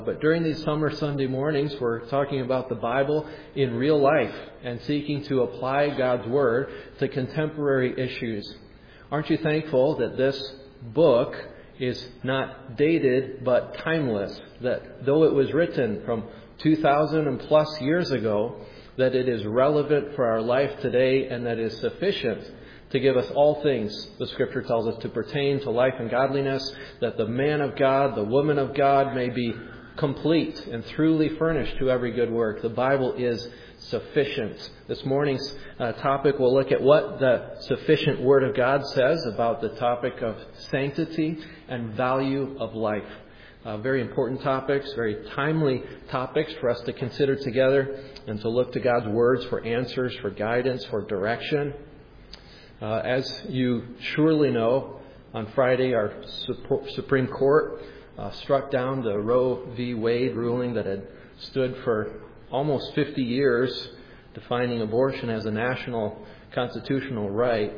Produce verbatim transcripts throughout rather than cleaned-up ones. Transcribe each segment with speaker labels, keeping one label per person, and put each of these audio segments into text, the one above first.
Speaker 1: But during these summer Sunday mornings, we're talking about the Bible in real life and seeking to apply God's Word to contemporary issues. Aren't you thankful that this book is not dated but timeless? That though it was written from two thousand and plus years ago, that it is relevant for our life today and that is sufficient to give us all things, the Scripture tells us, to pertain to life and godliness, that the man of God, the woman of God may be complete and truly furnished to every good work. The Bible is sufficient. This morning's uh, topic will look at what the sufficient Word of God says about the topic of sanctity and value of life. Uh, very important topics, very timely topics for us to consider together and to look to God's words for answers, for guidance, for direction. Uh, as you surely know, on Friday our Supreme Court uh, struck down the Roe v. Wade ruling that had stood for almost fifty years, defining abortion as a national constitutional right.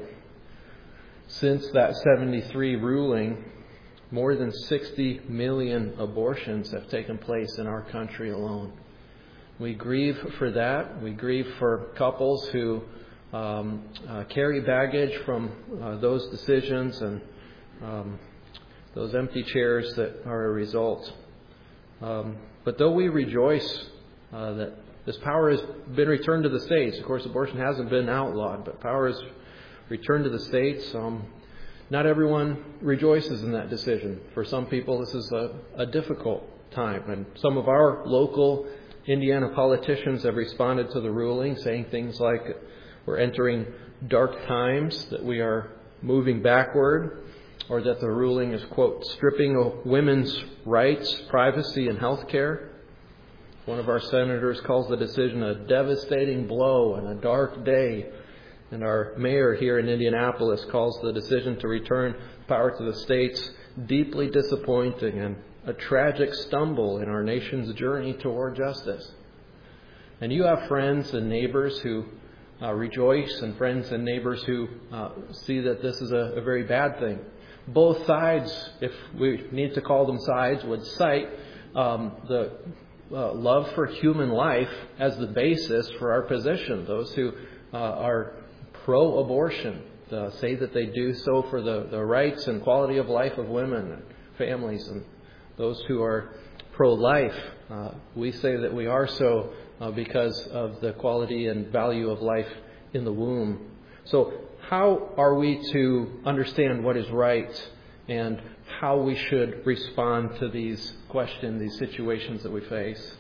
Speaker 1: Since that seventy-three ruling, more than sixty million abortions have taken place in our country alone. We grieve for that. We grieve for couples who um, uh, carry baggage from uh, those decisions and um, those empty chairs that are a result. Um, but though we rejoice uh, that this power has been returned to the states, of course abortion hasn't been outlawed, but power is returned to the states. Um, Not everyone rejoices in that decision. For some people, this is a, a difficult time. And some of our local Indiana politicians have responded to the ruling, saying things like we're entering dark times, that we are moving backward, or that the ruling is, quote, stripping of women's rights, privacy, and health care. One of our senators calls the decision a devastating blow and a dark day. And our mayor here in Indianapolis calls the decision to return power to the states deeply disappointing and a tragic stumble in our nation's journey toward justice. And you have friends and neighbors who uh, rejoice, and friends and neighbors who uh, see that this is a, a very bad thing. Both sides, if we need to call them sides, would cite um, the uh, love for human life as the basis for our position. Those who uh, are pro-abortion uh, say that they do so for the, the rights and quality of life of women and families. And those who are pro-life, uh, we say that we are so uh, because of the quality and value of life in the womb. So how are we to understand what is right and how we should respond to these questions, these situations that we face?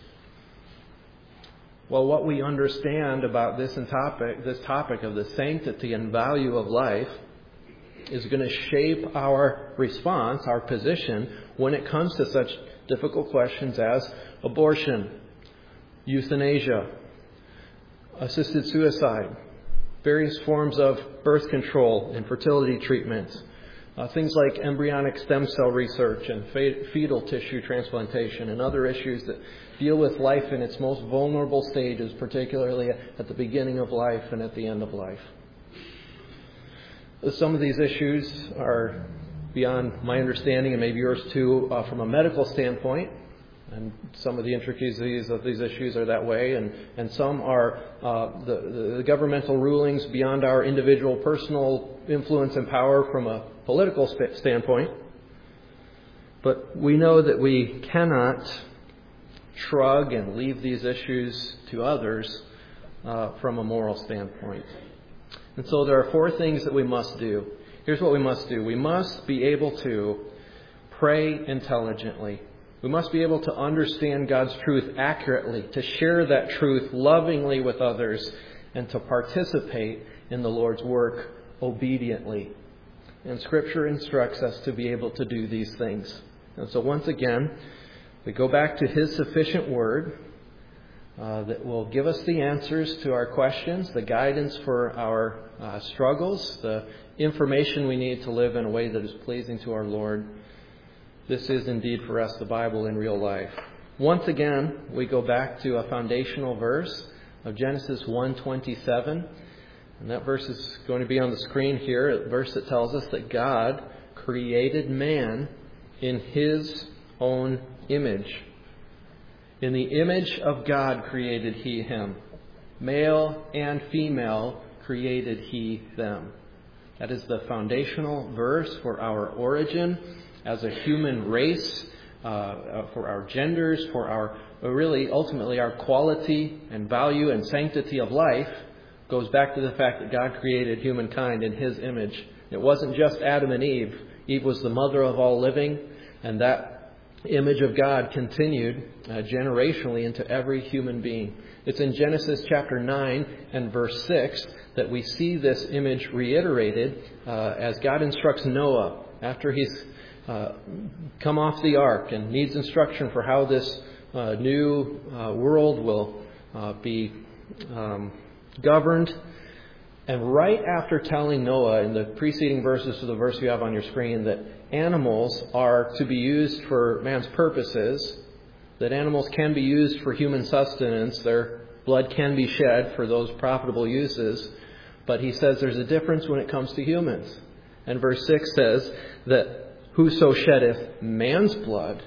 Speaker 1: Well, what we understand about this topic, this topic of the sanctity and value of life is going to shape our response, our position, when it comes to such difficult questions as abortion, euthanasia, assisted suicide, various forms of birth control and fertility treatment, uh, things like embryonic stem cell research and fetal tissue transplantation, and other issues that deal with life in its most vulnerable stages, particularly at the beginning of life and at the end of life. Some of these issues are beyond my understanding, and maybe yours too, uh, from a medical standpoint. And some of the intricacies of these issues are that way. And, and some are uh, the, the governmental rulings beyond our individual personal influence and power from a political sp- standpoint. But we know that we cannot shrug and leave these issues to others uh, from a moral standpoint. And so there are four things that we must do. Here's what we must do. We must be able to pray intelligently. We must be able to understand God's truth accurately, to share that truth lovingly with others, and to participate in the Lord's work obediently. And Scripture instructs us to be able to do these things. And so once again, we go back to His sufficient Word uh, that will give us the answers to our questions, the guidance for our uh, struggles, the information we need to live in a way that is pleasing to our Lord. This is indeed for us the Bible in real life. Once again, we go back to a foundational verse of Genesis one twenty-seven. And that verse is going to be on the screen here, a verse that tells us that God created man in His own image. In the image of God created he him. Male and female created he them. That is the foundational verse for our origin as a human race, uh, for our genders, for our, really, ultimately, our quality and value and sanctity of life. Goes back to the fact that God created humankind in his image. It wasn't just Adam and Eve. Eve was the mother of all living, and that image of God continued uh, generationally into every human being. It's in Genesis chapter nine and verse six that we see this image reiterated uh, as God instructs Noah after he's uh, come off the ark and needs instruction for how this uh, new uh, world will uh, be um, governed. And right after telling Noah in the preceding verses to the verse you have on your screen that animals are to be used for man's purposes, that animals can be used for human sustenance, their blood can be shed for those profitable uses, but he says there's a difference when it comes to humans. And verse six says that whoso sheddeth man's blood,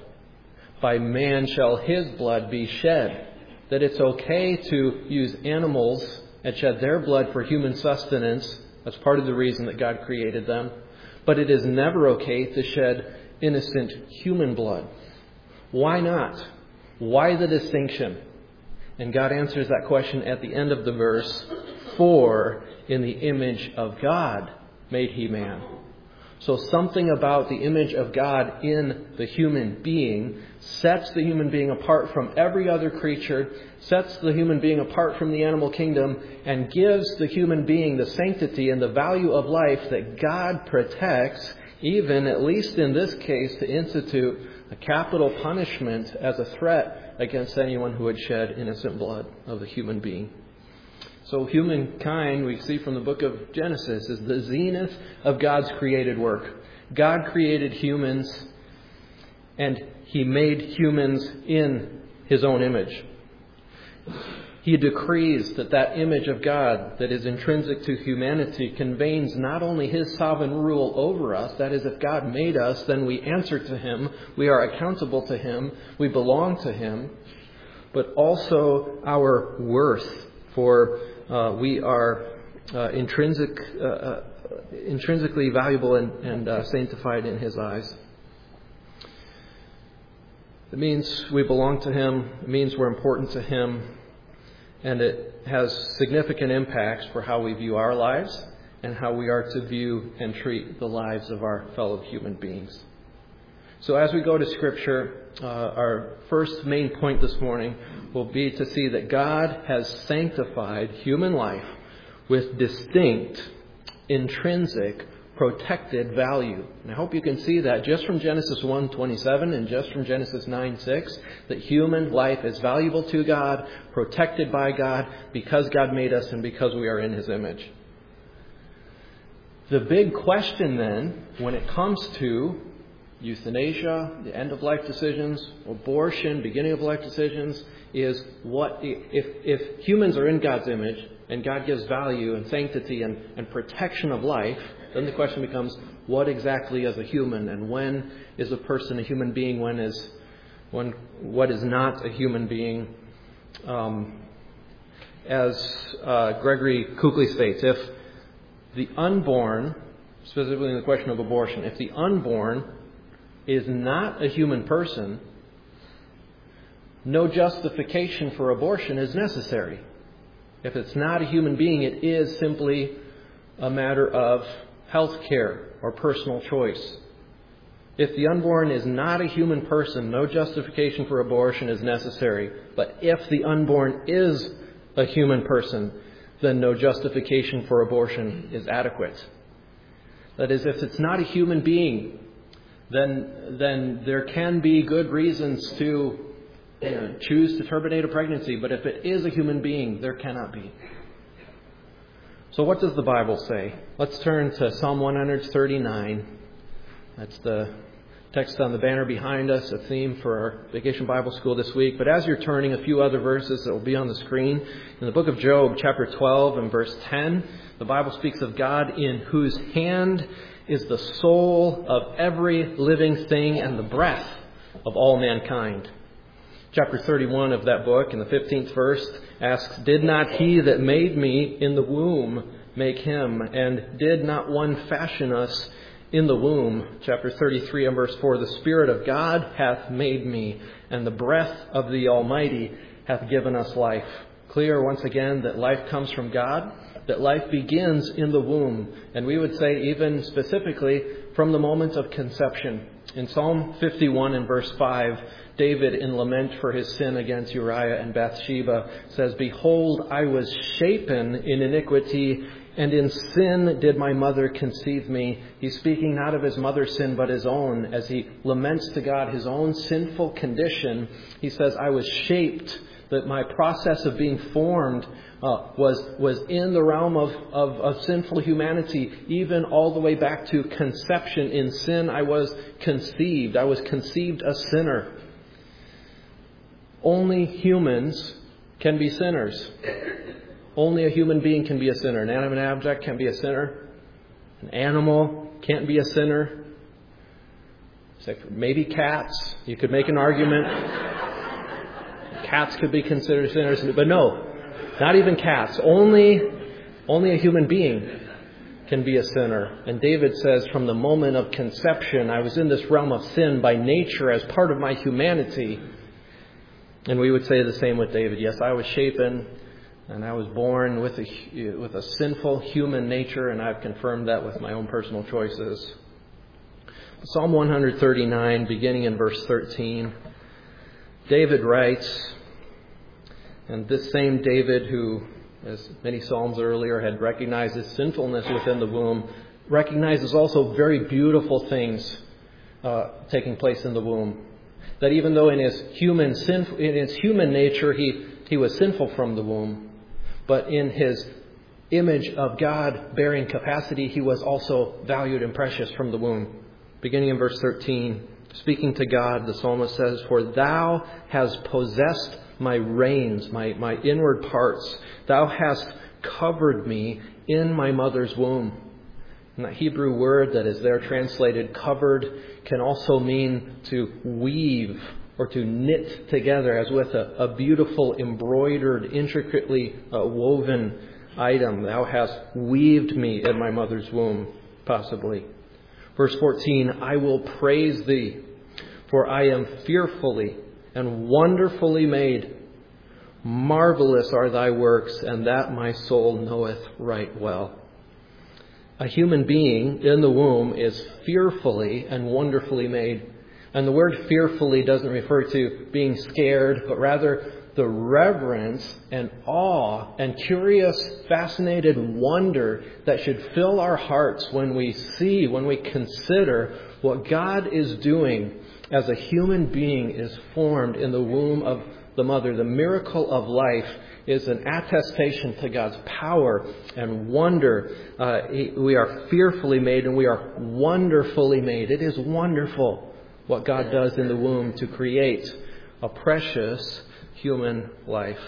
Speaker 1: by man shall his blood be shed. That it's okay to use animals and shed their blood for human sustenance. That's part of the reason that God created them. But it is never okay to shed innocent human blood. Why not? Why the distinction? And God answers that question at the end of the verse. For in the image of God made he man. So something about the image of God in the human being sets the human being apart from every other creature, sets the human being apart from the animal kingdom, and gives the human being the sanctity and the value of life that God protects, even, at least in this case, to institute a capital punishment as a threat against anyone who would shed innocent blood of the human being. So humankind, we see from the book of Genesis, is the zenith of God's created work. God created humans, and he made humans in his own image. He decrees that that image of God that is intrinsic to humanity conveys not only his sovereign rule over us, that is, if God made us, then we answer to him, we are accountable to him, we belong to him, but also our worth, for uh, we are uh, intrinsic, uh, uh, intrinsically valuable and, and uh, sanctified in his eyes. It means we belong to him, it means we're important to him, and it has significant impacts for how we view our lives and how we are to view and treat the lives of our fellow human beings. So as we go to Scripture, uh, our first main point this morning will be to see that God has sanctified human life with distinct, intrinsic, protected value. And I hope you can see that just from Genesis one twenty-seven and just from Genesis nine six, that human life is valuable to God, protected by God, because God made us and because we are in his image. The big question then, when it comes to euthanasia, the end-of-life decisions, abortion, beginning-of-life decisions, is what if, if humans are in God's image and God gives value and sanctity and, and protection of life, then the question becomes, what exactly is a human, and when is a person a human being, when is when what is not a human being? Um, as uh, Gregory Kukli states, if the unborn, specifically in the question of abortion, if the unborn is not a human person, no justification for abortion is necessary. If it's not a human being, it is simply a matter of health care or personal choice. If the unborn is not a human person, no justification for abortion is necessary. But if the unborn is a human person, then no justification for abortion is adequate. That is, if it's not a human being, then then there can be good reasons to you know, choose to terminate a pregnancy. But if it is a human being, there cannot be. So what does the Bible say? Let's turn to Psalm one thirty-nine. That's the text on the banner behind us, a theme for our Vacation Bible School this week. But as you're turning, a few other verses that will be on the screen. In the book of Job, chapter twelve and verse ten, the Bible speaks of God in whose hand is the soul of every living thing and the breath of all mankind. Chapter thirty-one of that book, in the fifteenth verse, asks, "Did not he that made me in the womb make him? And did not one fashion us in the womb?" Chapter thirty-three and verse four, "The Spirit of God hath made me, and the breath of the Almighty hath given us life." Clear once again that life comes from God, that life begins in the womb. And we would say even specifically from the moment of conception. In Psalm fifty-one and verse five, David, in lament for his sin against Uriah and Bathsheba, says, "Behold, I was shapen in iniquity, and in sin did my mother conceive me." He's speaking not of his mother's sin, but his own. As he laments to God his own sinful condition, he says, "I was shaped," that my process of being formed uh, was was in the realm of, of, of sinful humanity, even all the way back to conception. In sin, I was conceived. I was conceived a sinner. Only humans can be sinners. Only a human being can be a sinner. An animate object can be a sinner. An animal can't be a sinner. Except maybe cats. You could make an argument. Cats could be considered sinners. But no, not even cats. Only, only a human being can be a sinner. And David says, from the moment of conception, I was in this realm of sin by nature as part of my humanity. And we would say the same with David. Yes, I was shapen and I was born with a, with a sinful human nature, and I've confirmed that with my own personal choices. Psalm one thirty-nine, beginning in verse thirteen, David writes, and this same David who, as many psalms earlier, had recognized his sinfulness within the womb, recognizes also very beautiful things uh, taking place in the womb. That even though in his human sin, in his human nature he, he was sinful from the womb, but in his image of God-bearing capacity, he was also valued and precious from the womb. Beginning in verse thirteen, speaking to God, the psalmist says, "For thou hast possessed my reins, my, my inward parts. Thou hast covered me in my mother's womb." And that Hebrew word that is there translated covered can also mean to weave or to knit together as with a, a beautiful embroidered, intricately uh, woven item. Thou hast weaved me in my mother's womb, possibly. Verse fourteen, "I will praise thee, for I am fearfully and wonderfully made. Marvelous are thy works, and that my soul knoweth right well." A human being in the womb is fearfully and wonderfully made. And the word fearfully doesn't refer to being scared, but rather the reverence and awe and curious, fascinated wonder that should fill our hearts when we see, when we consider what God is doing as a human being is formed in the womb of the mother. The miracle of life is an attestation to God's power and wonder. Uh, we are fearfully made and we are wonderfully made. It is wonderful what God does in the womb to create a precious human life.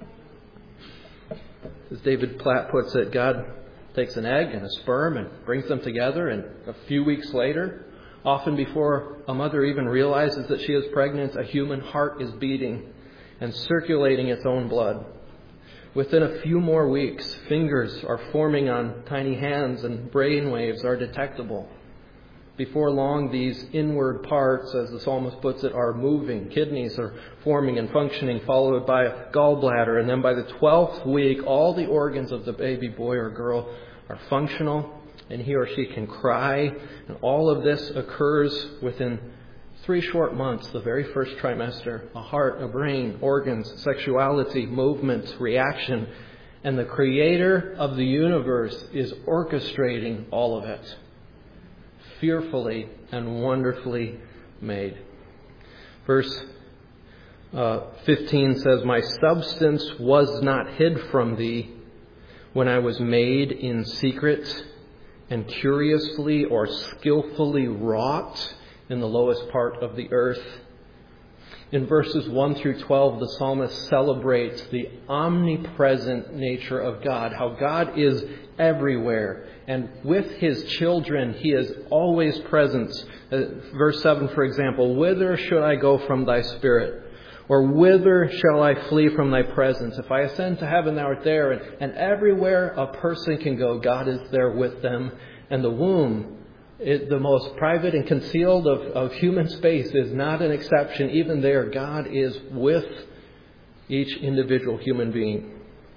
Speaker 1: As David Platt puts it, God takes an egg and a sperm and brings them together, and a few weeks later, often before a mother even realizes that she is pregnant, a human heart is beating and circulating its own blood. Within a few more weeks, fingers are forming on tiny hands and brain waves are detectable. Before long, these inward parts, as the psalmist puts it, are moving. Kidneys are forming and functioning, followed by a gallbladder. And then by the twelfth week, all the organs of the baby boy or girl are functional, and he or she can cry. And all of this occurs within three short months, the very first trimester. A heart, a brain, organs, sexuality, movement, reaction. And the Creator of the universe is orchestrating all of it. Fearfully and wonderfully made. Verse uh, fifteen says, "My substance was not hid from thee when I was made in secret and curiously or skillfully wrought in the lowest part of the earth." In verses one through twelve, the psalmist celebrates the omnipresent nature of God, how God is everywhere. And with his children, he is always present. Uh, verse seven, for example, "Whither should I go from thy spirit? Or whither shall I flee from thy presence? If I ascend to heaven, thou art there. And, and everywhere a person can go, God is there with them. And the womb, it, the most private and concealed of, of human space, is not an exception. Even there, God is with each individual human being.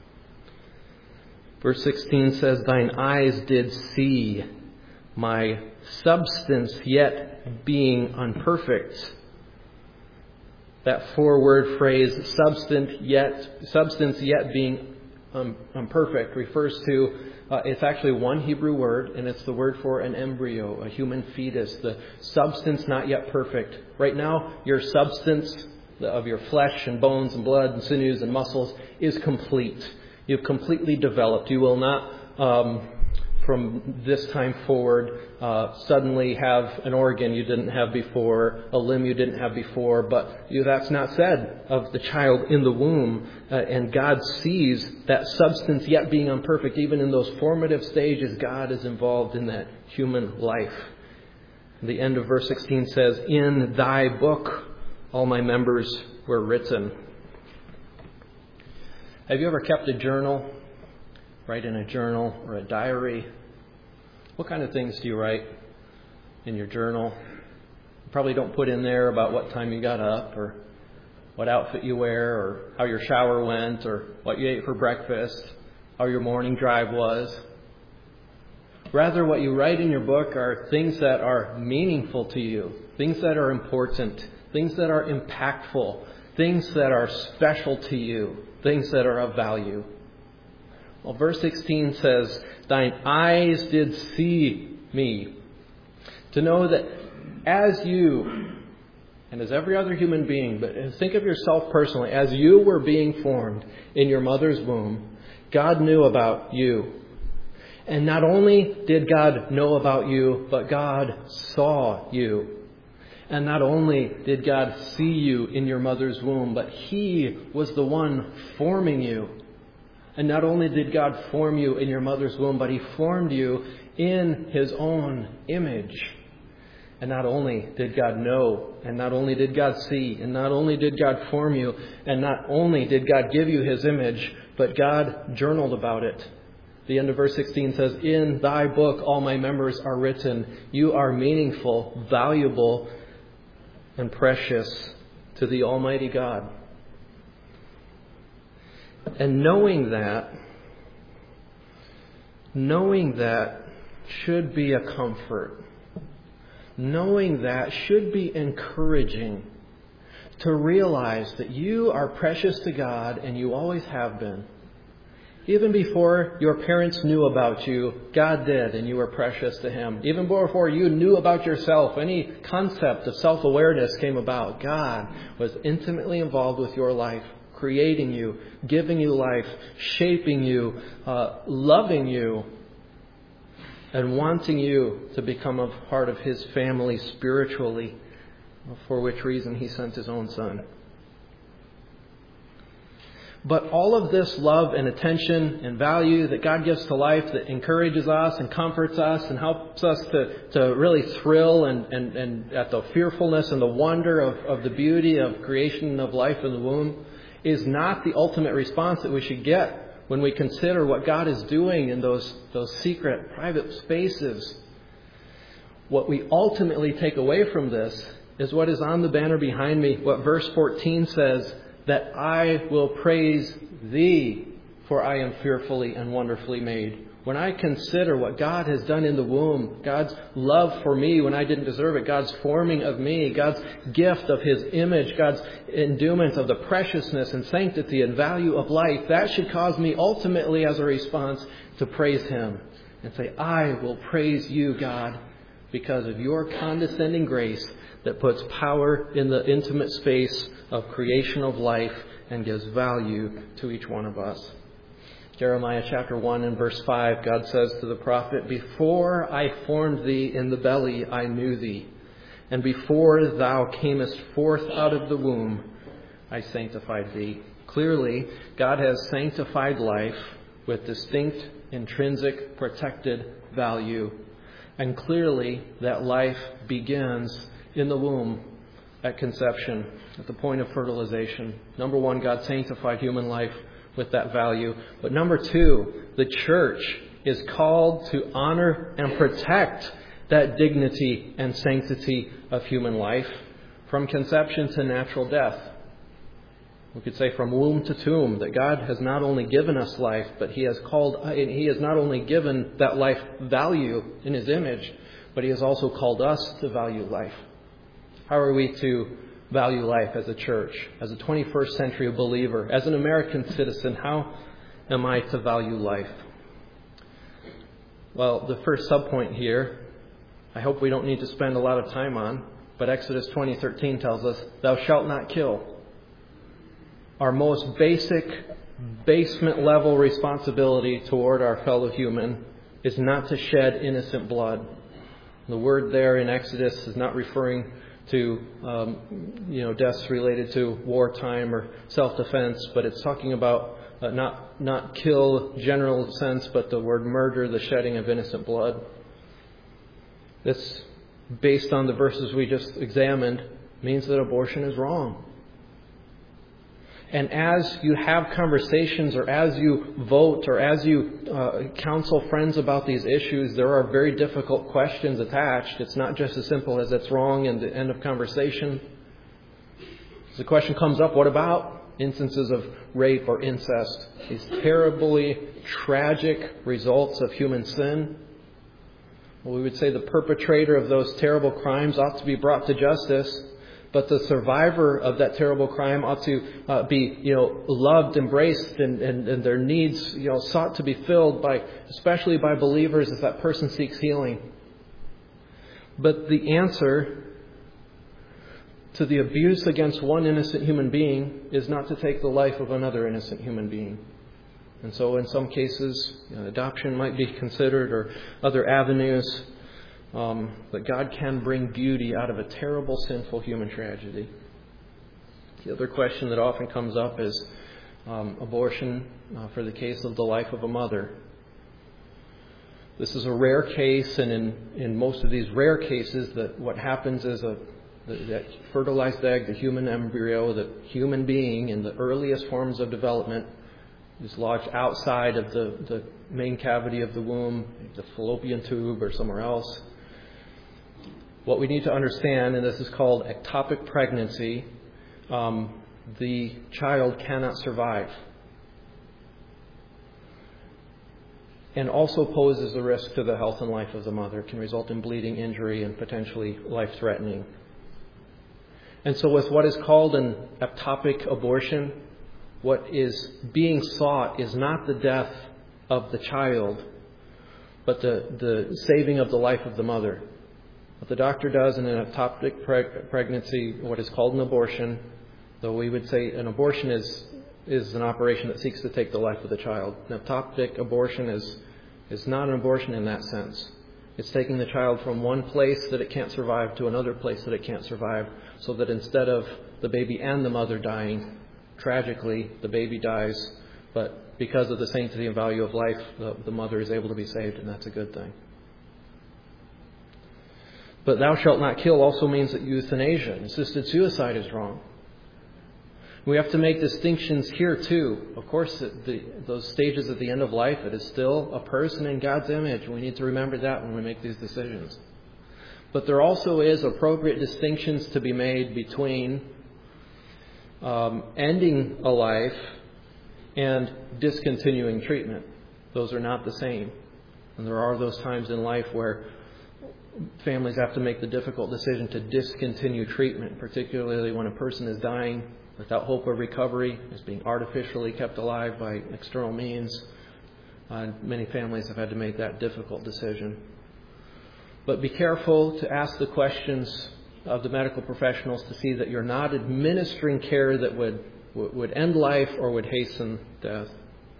Speaker 1: Verse sixteen says, thine eyes did see my substance yet being unperfect. That four-word phrase, substance yet, substance yet being um, imperfect, refers to, uh, it's actually one Hebrew word, and it's the word for an embryo, a human fetus, the substance not yet perfect. Right now, your substance of your flesh and bones and blood and sinews and muscles is complete. You've completely developed. You will not, um, from this time forward, uh, suddenly have an organ you didn't have before, a limb you didn't have before. But you, that's not said of the child in the womb. Uh, and God sees that substance yet being imperfect. Even in those formative stages, God is involved in that human life. The end of verse sixteen says, in thy book all my members were written. Have you ever kept a journal? Write in a journal or a diary? What kind of things do you write in your journal? You probably don't put in there about what time you got up or what outfit you wear or how your shower went or what you ate for breakfast, how your morning drive was. Rather, what you write in your book are things that are meaningful to you, things that are important, things that are impactful, things that are special to you, things that are of value. Well, verse sixteen says, thine eyes did see me. To know that as you, and as every other human being, but think of yourself personally, as you were being formed in your mother's womb, God knew about you. And not only did God know about you, but God saw you. And not only did God see you in your mother's womb, but He was the one forming you. And not only did God form you in your mother's womb, but He formed you in His own image. And not only did God know, and not only did God see, and not only did God form you, and not only did God give you His image, but God journaled about it. The end of verse sixteen says, in thy book all my members are written. You are meaningful, valuable, and precious to the Almighty God. And knowing that, knowing that should be a comfort. Knowing that should be encouraging to realize that you are precious to God and you always have been. Even before your parents knew about you, God did, and you were precious to Him. Even before you knew about yourself, any concept of self-awareness came about, God was intimately involved with your life, creating you, giving you life, shaping you, uh, loving you, and wanting you to become a part of His family spiritually, for which reason He sent His own Son. But all of this love and attention and value that God gives to life, that encourages us and comforts us and helps us to, to really thrill and, and, and at the fearfulness and the wonder of, of the beauty of creation and of life in the womb, is not the ultimate response that we should get when we consider what God is doing in those, those secret, private spaces. What we ultimately take away from this is what is on the banner behind me, what verse fourteen says, that I will praise Thee, for I am fearfully and wonderfully made. When I consider what God has done in the womb, God's love for me when I didn't deserve it, God's forming of me, God's gift of His image, God's endowment of the preciousness and sanctity and value of life, that should cause me ultimately as a response to praise Him and say, I will praise You, God, because of Your condescending grace that puts power in the intimate space of creation of life and gives value to each one of us. Jeremiah chapter one and verse five, God says to the prophet, before I formed thee in the belly, I knew thee. And before thou camest forth out of the womb, I sanctified thee. Clearly, God has sanctified life with distinct, intrinsic, protected value. And clearly, that life begins in the womb at conception, at the point of fertilization. Number one, God sanctified human life with that value. But number two, the church is called to honor and protect that dignity and sanctity of human life from conception to natural death. We could say from womb to tomb, that God has not only given us life, but He has called, He has not only given that life value in His image, but He has also called us to value life. How are we to value life as a church, as a twenty-first century believer, as an American citizen? How am I to value life? Well, the first subpoint here, I hope we don't need to spend a lot of time on, but Exodus twenty thirteen tells us, "Thou shalt not kill." Our most basic, basement level responsibility toward our fellow human is not to shed innocent blood. The word there in Exodus is not referring to um, you know deaths related to wartime or self-defense, but it's talking about uh, not not kill general sense, but the word murder, the shedding of innocent blood. This, based on the verses we just examined, means that abortion is wrong. And as you have conversations, or as you vote, or as you uh, counsel friends about these issues, there are very difficult questions attached. It's not just as simple as it's wrong and the end of conversation. The question comes up, what about instances of rape or incest? These terribly tragic results of human sin. Well, we would say the perpetrator of those terrible crimes ought to be brought to justice. But the survivor of that terrible crime ought to uh, be, you know, loved, embraced, and, and, and their needs, you know, sought to be filled by, especially by believers, if that person seeks healing. But the answer to the abuse against one innocent human being is not to take the life of another innocent human being. And so, in some cases, you know, adoption might be considered, or other avenues. Um, that God can bring beauty out of a terrible, sinful human tragedy. The other question that often comes up is um, abortion uh, for the case of the life of a mother. This is a rare case, and in, in most of these rare cases, that what happens is a that fertilized egg, the human embryo, the human being in the earliest forms of development, is lodged outside of the, the main cavity of the womb, the fallopian tube, or somewhere else. What we need to understand, and this is called ectopic pregnancy, um, the child cannot survive. And also poses a risk to the health and life of the mother. It can result in bleeding, injury, and potentially life-threatening. And so with what is called an ectopic abortion, what is being sought is not the death of the child, but the, the saving of the life of the mother. What the doctor does in an ectopic preg- pregnancy, what is called an abortion, though we would say an abortion is is an operation that seeks to take the life of the child. An ectopic abortion is is not an abortion in that sense. It's taking the child from one place that it can't survive to another place that it can't survive, so that instead of the baby and the mother dying, tragically, the baby dies, but because of the sanctity and value of life, the, the mother is able to be saved, and that's a good thing. But thou shalt not kill also means that euthanasia, assisted suicide, is wrong. We have to make distinctions here too. Of course, the, those stages at the end of life, it is still a person in God's image. We need to remember that when we make these decisions. But there also is appropriate distinctions to be made between um, ending a life and discontinuing treatment. Those are not the same. And there are those times in life where families have to make the difficult decision to discontinue treatment, particularly when a person is dying without hope of recovery, is being artificially kept alive by external means. Uh, many families have had to make that difficult decision. But be careful to ask the questions of the medical professionals to see that you're not administering care that would would end life or would hasten death.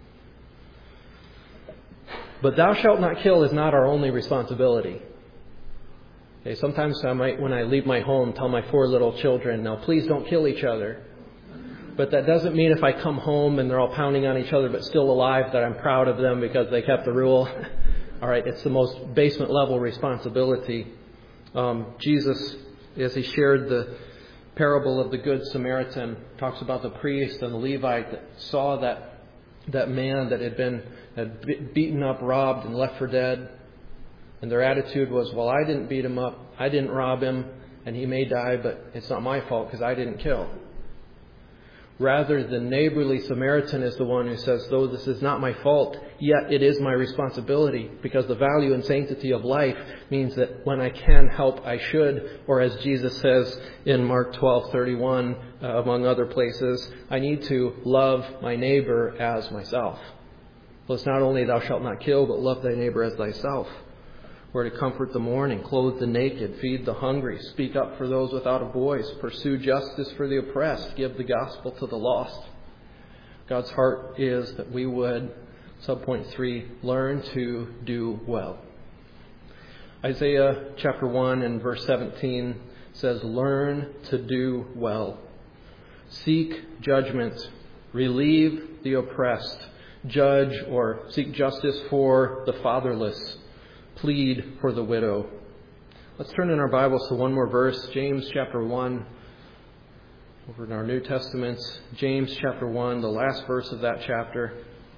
Speaker 1: But thou shalt not kill is not our only responsibility. Okay, sometimes I might, when I leave my home, tell my four little children, now please don't kill each other. But that doesn't mean if I come home and they're all pounding on each other but still alive that I'm proud of them because they kept the rule. All right, it's the most basement level responsibility. Um, Jesus, as he shared the parable of the Good Samaritan talks about the priest and the Levite that saw that that man that had been had beaten up, robbed, and left for dead. And their attitude was, well, I didn't beat him up, I didn't rob him, and he may die, but it's not my fault because I didn't kill. Rather, the neighborly Samaritan is the one who says, though this is not my fault, yet it is my responsibility, because the value and sanctity of life means that when I can help, I should. Or as Jesus says in Mark twelve thirty-one, uh, among other places, I need to love my neighbor as myself. Well, it's not only thou shalt not kill, but love thy neighbor as thyself. We're to comfort the mourning, clothe the naked, feed the hungry, speak up for those without a voice, pursue justice for the oppressed, give the gospel to the lost. God's heart is that we would, subpoint three, learn to do well. Isaiah chapter one and verse seventeen says, learn to do well. Seek judgment, relieve the oppressed, judge or seek justice for the fatherless, plead for the widow. Let's turn in our Bibles to one more verse, James chapter one. Over in our New Testaments, James chapter one, the last verse of that chapter,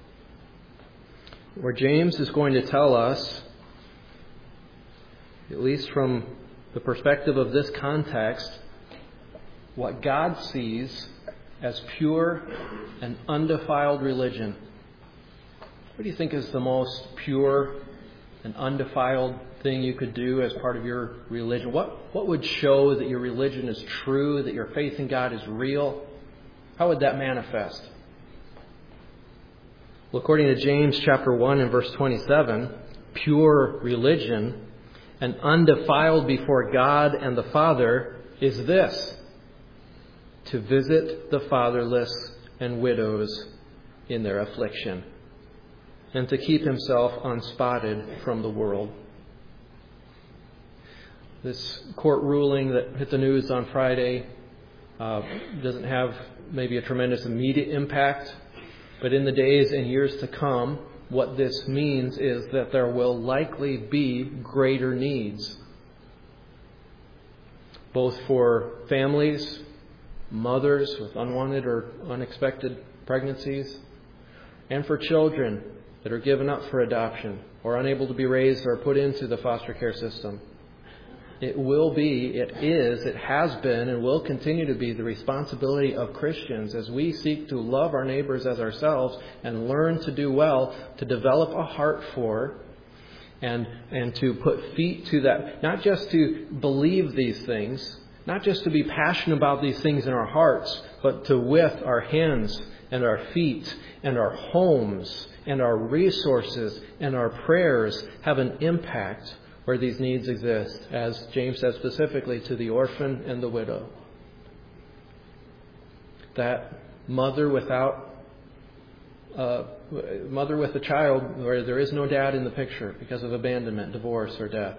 Speaker 1: where James is going to tell us, at least from the perspective of this context, what God sees as pure and undefiled religion. What do you think is the most pure an undefiled thing you could do as part of your religion? What what would show that your religion is true, that your faith in God is real? How would that manifest? Well, according to James chapter one and verse twenty-seven, pure religion and undefiled before God and the Father is this: to visit the fatherless and widows in their affliction, and to keep himself unspotted from the world. This court ruling that hit the news on Friday uh, doesn't have maybe a tremendous immediate impact, but in the days and years to come, what this means is that there will likely be greater needs, both for families, mothers with unwanted or unexpected pregnancies, and for children that are given up for adoption or unable to be raised or put into the foster care system. It will be, it is, it has been, and will continue to be the responsibility of Christians as we seek to love our neighbors as ourselves and learn to do well, to develop a heart for and, and to put feet to that, not just to believe these things, not just to be passionate about these things in our hearts, but to with our hands and our feet and our homes and our resources and our prayers have an impact where these needs exist, as James says specifically, to the orphan and the widow. That mother without uh, mother with a child where there is no dad in the picture because of abandonment, divorce, or death.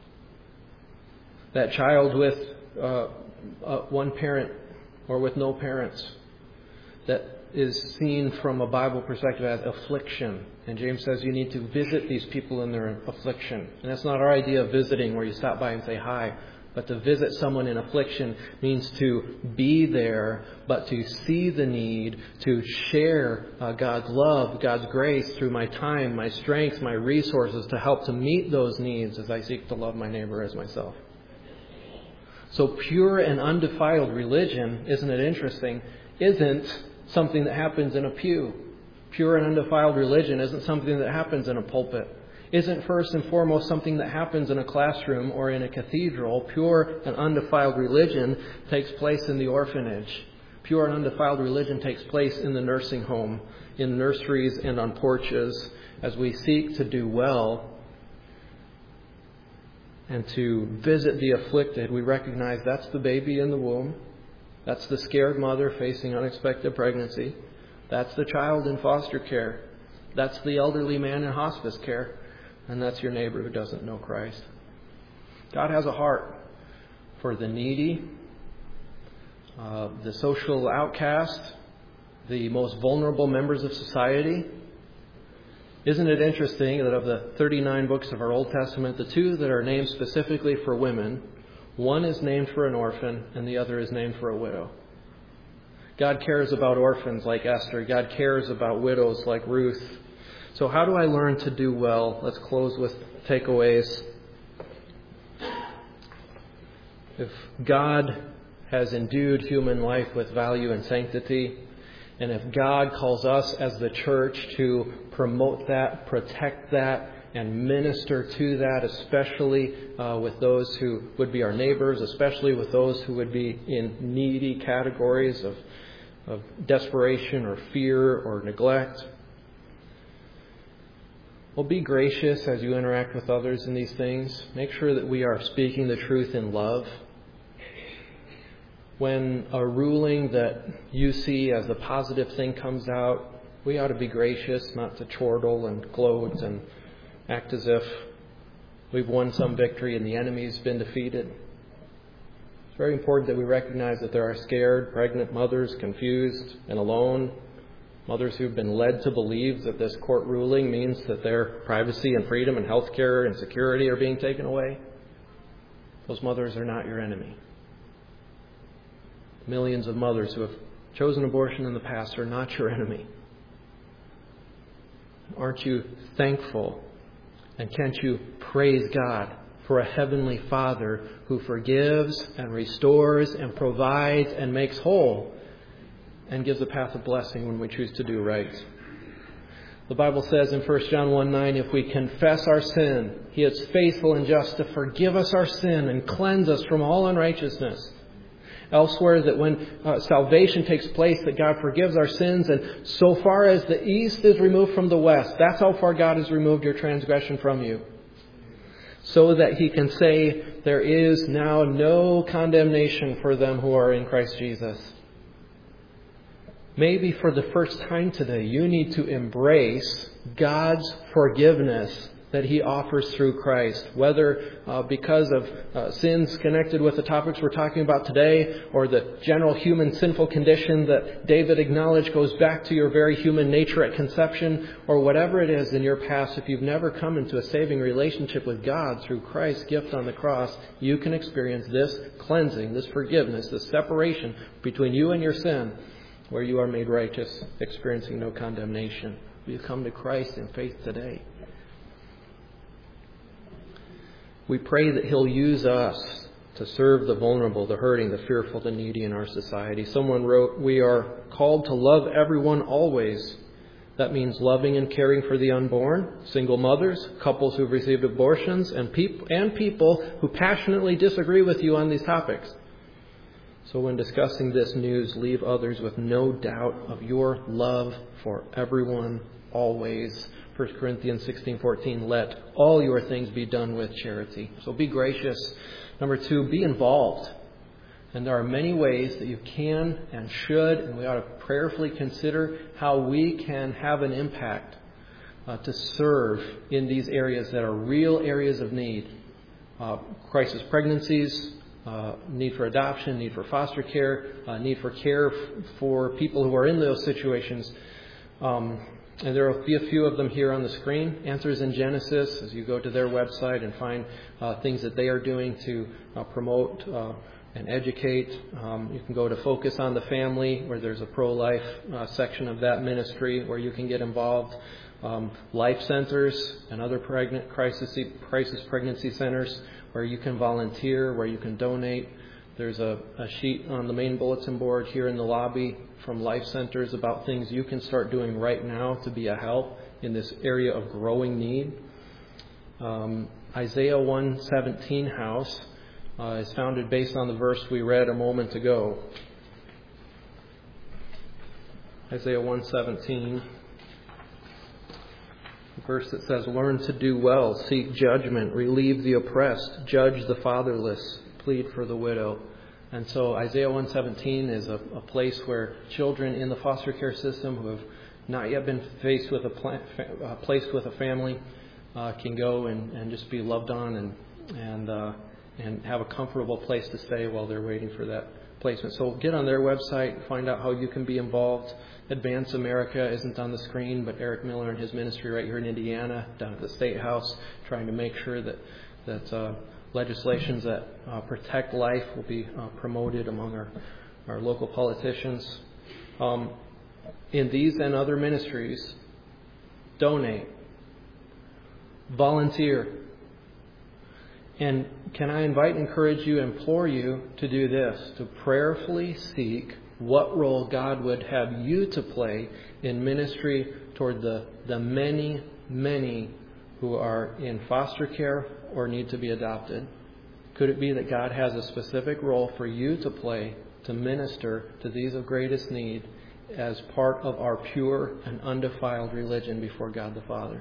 Speaker 1: That child with uh, uh, one parent or with no parents, that is seen from a Bible perspective as affliction. And James says you need to visit these people in their affliction. And that's not our idea of visiting where you stop by and say hi. But to visit someone in affliction means to be there, but to see the need, to share uh, God's love, God's grace through my time, my strength, my resources to help to meet those needs as I seek to love my neighbor as myself. So pure and undefiled religion, isn't it interesting, isn't something that happens in a pew. Pure and undefiled religion isn't something that happens in a pulpit. Isn't first and foremost something that happens in a classroom or in a cathedral. Pure and undefiled religion takes place in the orphanage. Pure and undefiled religion takes place in the nursing home, in nurseries and on porches, as we seek to do well and to visit the afflicted. We recognize that's the baby in the womb. That's the scared mother facing unexpected pregnancy. That's the child in foster care. That's the elderly man in hospice care. And that's your neighbor who doesn't know Christ. God has a heart for the needy, uh, the social outcast, the most vulnerable members of society. Isn't it interesting that of the thirty-nine books of our Old Testament, the two that are named specifically for women, One is named for an orphan, and the other is named for a widow. God cares about orphans like Esther. God cares about widows like Ruth. So how do I learn to do well? Let's close with takeaways. If God has endued human life with value and sanctity, and if God calls us as the church to promote that, protect that, and minister to that, especially uh, with those who would be our neighbors, especially with those who would be in needy categories of, of desperation or fear or neglect. Well, be gracious as you interact with others in these things. Make sure that we are speaking the truth in love. When a ruling that you see as a positive thing comes out, we ought to be gracious, not to chortle and gloat and act as if we've won some victory and the enemy's been defeated. It's very important that we recognize that there are scared, pregnant mothers, confused and alone, mothers who've been led to believe that this court ruling means that their privacy and freedom and health care and security are being taken away. Those mothers are not your enemy. Millions of mothers who have chosen abortion in the past are not your enemy. Aren't you thankful? And can't you praise God for a heavenly Father who forgives and restores and provides and makes whole and gives a path of blessing when we choose to do right? The Bible says in First John one nine, if we confess our sin, He is faithful and just to forgive us our sin and cleanse us from all unrighteousness. Elsewhere, that when uh, salvation takes place, that God forgives our sins, and so far as the east is removed from the west, that's how far God has removed your transgression from you. So that He can say, there is now no condemnation for them who are in Christ Jesus. Maybe for the first time today, you need to embrace God's forgiveness that He offers through Christ, whether uh, because of uh, sins connected with the topics we're talking about today, or the general human sinful condition that David acknowledged goes back to your very human nature at conception, or whatever it is in your past. If you've never come into a saving relationship with God through Christ's gift on the cross, you can experience this cleansing, this forgiveness, this separation between you and your sin, where you are made righteous, experiencing no condemnation. Will you come to Christ in faith today? We pray that He'll use us to serve the vulnerable, the hurting, the fearful, the needy in our society. Someone wrote, we are called to love everyone always. That means loving and caring for the unborn, single mothers, couples who've received abortions, and, peop- and people who passionately disagree with you on these topics. So when discussing this news, leave others with no doubt of your love for everyone always. First Corinthians sixteen fourteen, let all your things be done with charity. So be gracious. Number two, be involved. And there are many ways that you can and should, and we ought to prayerfully consider how we can have an impact uh, to serve in these areas that are real areas of need. Uh, crisis pregnancies, uh, need for adoption, need for foster care, uh, need for care f- for people who are in those situations. Um, And there will be a few of them here on the screen. Answers in Genesis, as you go to their website and find uh, things that they are doing to uh, promote uh, and educate. Um, you can go to Focus on the Family, where there's a pro-life uh, section of that ministry where you can get involved. Um, life centers and other pregnant crisis, crisis pregnancy centers where you can volunteer, where you can donate. There's a, a sheet on the main bulletin board here in the lobby from life centers about things you can start doing right now to be a help in this area of growing need. Um, Isaiah one seventeen House uh, is founded based on the verse we read a moment ago. Isaiah one seventeen, the verse that says, learn to do well, seek judgment, relieve the oppressed, judge the fatherless, plead for the widow. And so Isaiah one seventeen is a, a place where children in the foster care system who have not yet been faced with a pla- uh, placed with a family uh, can go and, and just be loved on and and uh, and have a comfortable place to stay while they're waiting for that placement. So get on their website, find out how you can be involved. Advance America isn't on the screen, but Eric Miller and his ministry right here in Indiana, down at the State House, trying to make sure that that uh, legislations that uh, protect life will be uh, promoted among our, our local politicians. Um, in these and other ministries, donate, volunteer. And can I invite, encourage you, implore you to do this, to prayerfully seek what role God would have you to play in ministry toward the, the many, many who are in foster care or need to be adopted. Could it be that God has a specific role for you to play to minister to these of greatest need as part of our pure and undefiled religion before God the Father?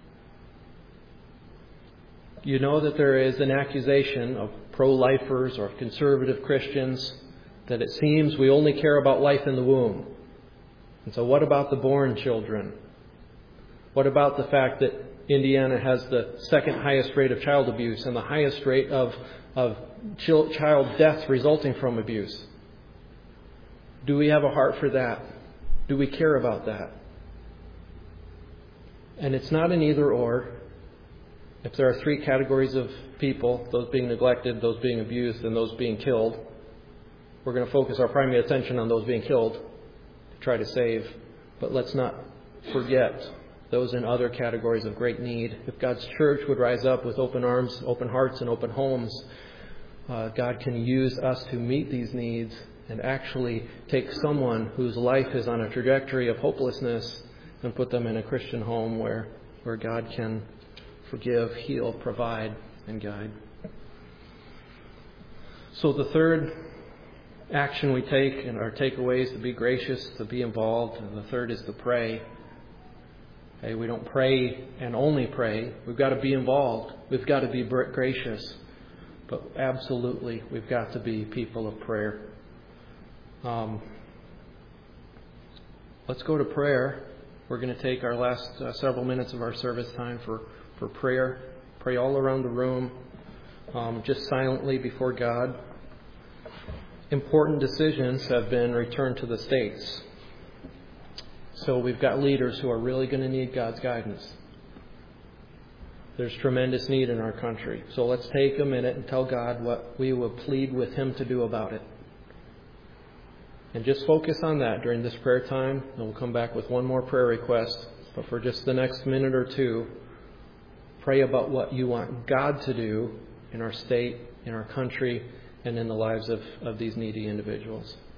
Speaker 1: You know that there is an accusation of pro-lifers or conservative Christians that it seems we only care about life in the womb. And so what about the born children? What about the fact that Indiana has the second highest rate of child abuse and the highest rate of, of child deaths resulting from abuse? Do we have a heart for that? Do we care about that? And it's not an either or. If there are three categories of people, those being neglected, those being abused, and those being killed, we're going to focus our primary attention on those being killed to try to save. But let's not forget those in other categories of great need. If God's church would rise up with open arms, open hearts, and open homes, uh, God can use us to meet these needs and actually take someone whose life is on a trajectory of hopelessness and put them in a Christian home where, where God can forgive, heal, provide, and guide. So the third action we take in our takeaways to be gracious, to be involved, and the third is to pray. Okay, we don't pray and only pray. We've got to be involved. We've got to be gracious. But absolutely, we've got to be people of prayer. Um, let's go to prayer. We're going to take our last uh, several minutes of our service time for, for prayer. Pray all around the room, um, just silently before God. Important decisions have been returned to the states. So we've got leaders who are really going to need God's guidance. There's tremendous need in our country. So let's take a minute and tell God what we will plead with Him to do about it. And just focus on that during this prayer time. And we'll come back with one more prayer request. But for just the next minute or two, pray about what you want God to do in our state, in our country, and in the lives of, of these needy individuals.